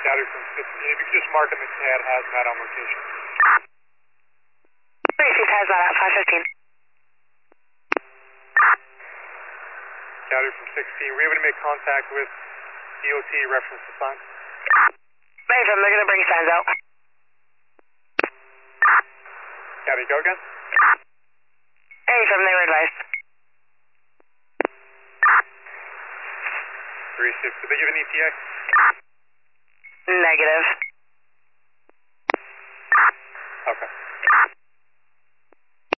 County from 15. If you could just mark him and add hazmat on location. Received hazmat at 515. County from 16. Were you able to make contact with DOT reference to signs? Affirm, they're going to bring signs out. County, go again? Affirm, they were advised. 36. Did they give an ETA? Negative. Okay.